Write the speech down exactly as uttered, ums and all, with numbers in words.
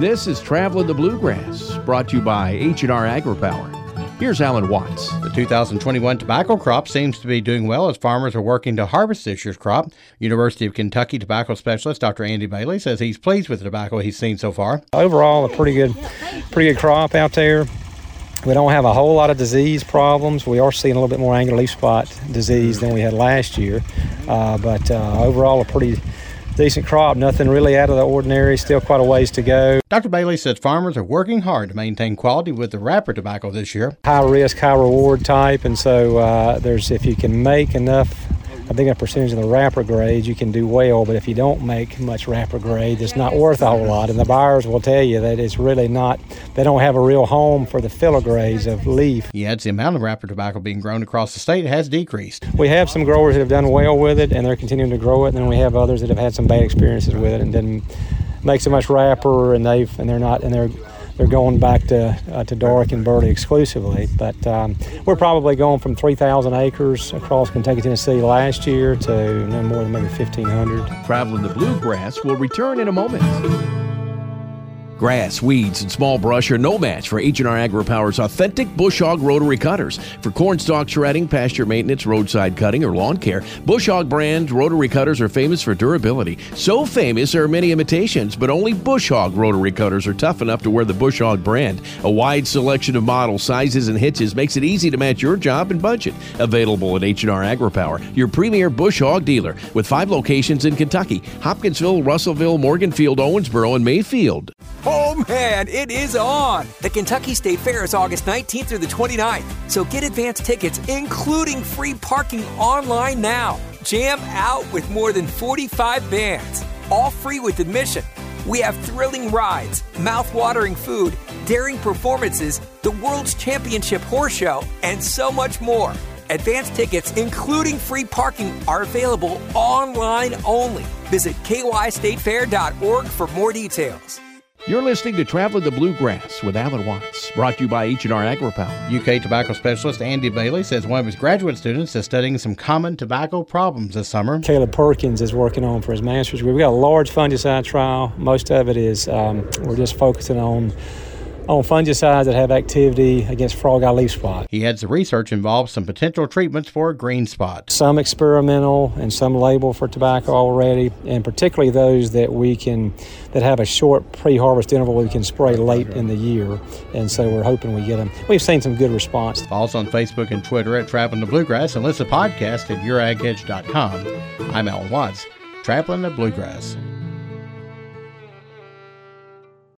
This is Traveling the Bluegrass, brought to you by H and R AgriPower. Here's Alan Watts. The two thousand twenty-one tobacco crop seems to be doing well as farmers are working to harvest this year's crop. University of Kentucky tobacco specialist Doctor Andy Bailey says he's pleased with the tobacco he's seen so far. Overall, a pretty good, pretty good crop out there. We don't have a whole lot of disease problems. We are seeing a little bit more angular leaf spot disease than we had last year, uh, but uh, overall a pretty decent crop. Nothing really out of the ordinary. Still quite a ways to go. Doctor Bailey says farmers are working hard to maintain quality with the wrapper tobacco this year. High risk, high reward type, and so uh, there's if you can make enough, a big enough percentage of the wrapper grade, you can do well. But if you don't make much wrapper grade, it's not worth a whole lot. And the buyers will tell you that it's really not. They don't have a real home for the filler grades of leaf. He adds the amount of wrapper tobacco being grown across the state has decreased. We have some growers that have done well with it, and they're continuing to grow it. And then we have others that have had some bad experiences with it and didn't make so much wrapper, and they've and they're not and they're. They're going back to uh, to dark and burley exclusively, but um, we're probably going from three thousand acres across Kentucky, Tennessee last year to no more than maybe fifteen hundred. Traveling the Bluegrass will return in a moment. Grass, weeds, and small brush are no match for H and R AgriPower's authentic Bush Hog rotary cutters. For cornstalk shredding, pasture maintenance, roadside cutting, or lawn care, Bush Hog brand rotary cutters are famous for durability. So famous there are many imitations, but only Bush Hog rotary cutters are tough enough to wear the Bush Hog brand. A wide selection of models, sizes, and hitches makes it easy to match your job and budget. Available at H and R AgriPower, your premier Bush Hog dealer, with five locations in Kentucky: Hopkinsville, Russellville, Morganfield, Owensboro, and Mayfield. Oh man, it is on! The Kentucky State Fair is August nineteenth through the twenty-ninth, so get advance tickets, including free parking, online now. Jam out with more than forty-five bands, all free with admission. We have thrilling rides, mouth-watering food, daring performances, the World's Championship Horse Show, and so much more. Advance tickets, including free parking, are available online only. Visit K Y state fair dot org for more details. You're listening to Traveling the Bluegrass with Alan Watts, brought to you by H and R AgriPower. U K tobacco specialist Andy Bailey says one of his graduate students is studying some common tobacco problems this summer. Caleb Perkins is working on for his master's degree. We've got a large fungicide trial. Most of it is, um, we're just focusing on on fungicides that have activity against frog eye leaf spot. He adds the research involves some potential treatments for green spot. Some experimental and some labeled for tobacco already, and particularly those that we can, that have a short pre-harvest interval we can spray late in the year. And so we're hoping we get them. We've seen some good response. Follow us on Facebook and Twitter at Traveling the Bluegrass and listen to the podcast at your ag edge dot com. I'm Alan Watts, Traveling the Bluegrass.